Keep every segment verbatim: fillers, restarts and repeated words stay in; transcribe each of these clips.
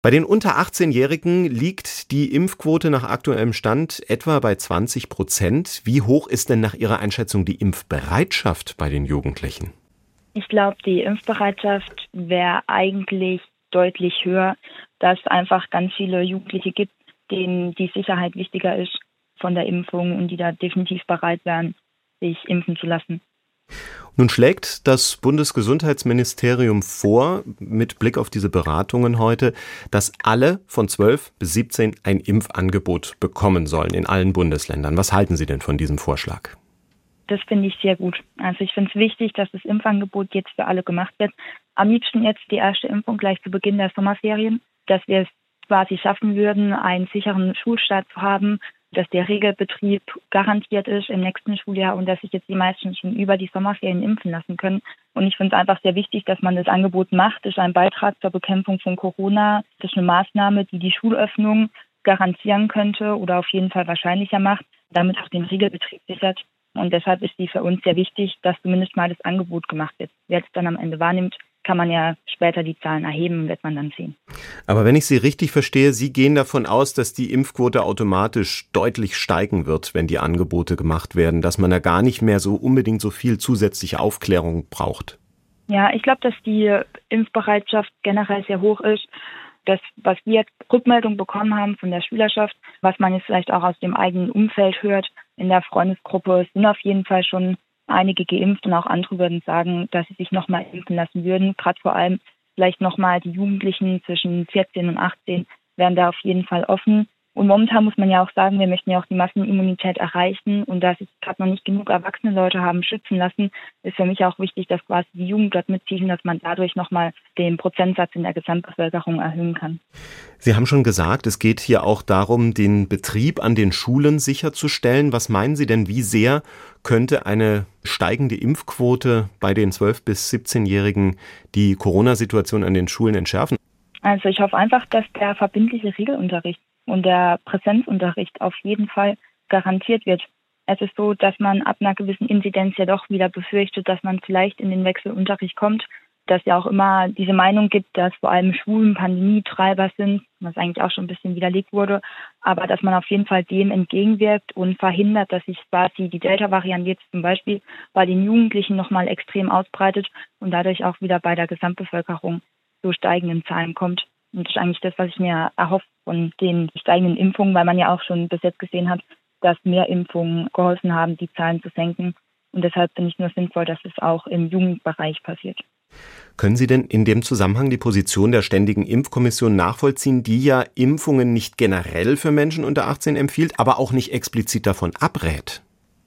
Bei den unter achtzehn-Jährigen liegt die Impfquote nach aktuellem Stand etwa bei zwanzig Prozent. Wie hoch ist denn nach Ihrer Einschätzung die Impfbereitschaft bei den Jugendlichen? Ich glaube, die Impfbereitschaft wäre eigentlich deutlich höher, da es einfach ganz viele Jugendliche gibt, denen die Sicherheit wichtiger ist von der Impfung und die da definitiv bereit wären, sich impfen zu lassen. Nun schlägt das Bundesgesundheitsministerium vor, mit Blick auf diese Beratungen heute, dass alle von zwölf bis siebzehn ein Impfangebot bekommen sollen in allen Bundesländern. Was halten Sie denn von diesem Vorschlag? Das finde ich sehr gut. Also ich finde es wichtig, dass das Impfangebot jetzt für alle gemacht wird. Am liebsten jetzt die erste Impfung gleich zu Beginn der Sommerferien, dass wir es quasi schaffen würden, einen sicheren Schulstart zu haben, dass der Regelbetrieb garantiert ist im nächsten Schuljahr und dass sich jetzt die meisten schon über die Sommerferien impfen lassen können. Und ich finde es einfach sehr wichtig, dass man das Angebot macht. Das ist ein Beitrag zur Bekämpfung von Corona. Das ist eine Maßnahme, die die Schulöffnung garantieren könnte oder auf jeden Fall wahrscheinlicher macht, damit auch den Regelbetrieb sichert. Und deshalb ist die für uns sehr wichtig, dass zumindest mal das Angebot gemacht wird. Wer es dann am Ende wahrnimmt, kann man ja später die Zahlen erheben, wird man dann sehen. Aber wenn ich Sie richtig verstehe, Sie gehen davon aus, dass die Impfquote automatisch deutlich steigen wird, wenn die Angebote gemacht werden, dass man da gar nicht mehr so unbedingt so viel zusätzliche Aufklärung braucht. Ja, ich glaube, dass die Impfbereitschaft generell sehr hoch ist. Das, was wir Rückmeldung bekommen haben von der Schülerschaft, was man jetzt vielleicht auch aus dem eigenen Umfeld hört, in der Freundesgruppe sind auf jeden Fall schon einige geimpft und auch andere würden sagen, dass sie sich nochmal impfen lassen würden. Gerade vor allem vielleicht nochmal die Jugendlichen zwischen vierzehn und achtzehn wären da auf jeden Fall offen. Und momentan muss man ja auch sagen, wir möchten ja auch die Massenimmunität erreichen und da sich gerade noch nicht genug erwachsene Leute haben schützen lassen, ist für mich auch wichtig, dass quasi die Jugend dort mitzieht und dass man dadurch nochmal den Prozentsatz in der Gesamtbevölkerung erhöhen kann. Sie haben schon gesagt, es geht hier auch darum, den Betrieb an den Schulen sicherzustellen. Was meinen Sie denn, wie sehr könnte eine steigende Impfquote bei den zwölf- bis siebzehn-Jährigen die Corona-Situation an den Schulen entschärfen? Also ich hoffe einfach, dass der verbindliche Regelunterricht und der Präsenzunterricht auf jeden Fall garantiert wird. Es ist so, dass man ab einer gewissen Inzidenz ja doch wieder befürchtet, dass man vielleicht in den Wechselunterricht kommt, dass ja auch immer diese Meinung gibt, dass vor allem Schulen Pandemietreiber sind, was eigentlich auch schon ein bisschen widerlegt wurde, aber dass man auf jeden Fall dem entgegenwirkt und verhindert, dass sich quasi die Delta-Variante jetzt zum Beispiel bei den Jugendlichen nochmal extrem ausbreitet und dadurch auch wieder bei der Gesamtbevölkerung zu steigenden Zahlen kommt. Und das ist eigentlich das, was ich mir erhoffe von den steigenden Impfungen, weil man ja auch schon bis jetzt gesehen hat, dass mehr Impfungen geholfen haben, die Zahlen zu senken. Und deshalb finde ich nur sinnvoll, dass es auch im Jugendbereich passiert. Können Sie denn in dem Zusammenhang die Position der Ständigen Impfkommission nachvollziehen, die ja Impfungen nicht generell für Menschen unter achtzehn empfiehlt, aber auch nicht explizit davon abrät?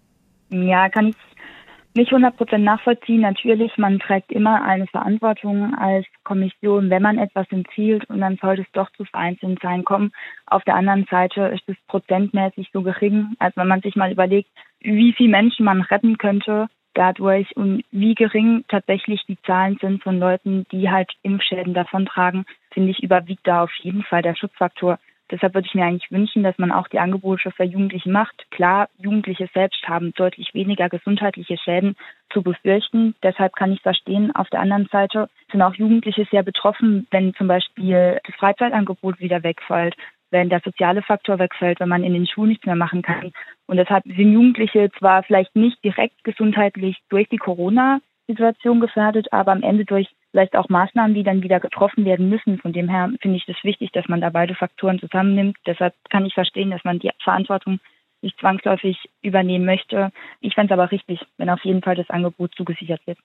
Ja, kann ich nicht hundert Prozent nachvollziehen. Natürlich, man trägt immer eine Verantwortung als Kommission, wenn man etwas empfiehlt und dann sollte es doch zu vereinzelten Zahlen kommen. Auf der anderen Seite ist es prozentmäßig so gering, als wenn man sich mal überlegt, wie viele Menschen man retten könnte dadurch und wie gering tatsächlich die Zahlen sind von Leuten, die halt Impfschäden davontragen, finde ich, überwiegt da auf jeden Fall der Schutzfaktor. Deshalb würde ich mir eigentlich wünschen, dass man auch die Angebote für Jugendliche macht. Klar, Jugendliche selbst haben deutlich weniger gesundheitliche Schäden zu befürchten. Deshalb kann ich verstehen. Auf der anderen Seite sind auch Jugendliche sehr betroffen, wenn zum Beispiel das Freizeitangebot wieder wegfällt, wenn der soziale Faktor wegfällt, wenn man in den Schulen nichts mehr machen kann. Und deshalb sind Jugendliche zwar vielleicht nicht direkt gesundheitlich durch die Corona-Situation gefährdet, aber am Ende durch vielleicht auch Maßnahmen, die dann wieder getroffen werden müssen. Von dem her finde ich es wichtig, dass man da beide Faktoren zusammennimmt. Deshalb kann ich verstehen, dass man die Verantwortung nicht zwangsläufig übernehmen möchte. Ich fände es aber richtig, wenn auf jeden Fall das Angebot zugesichert wird.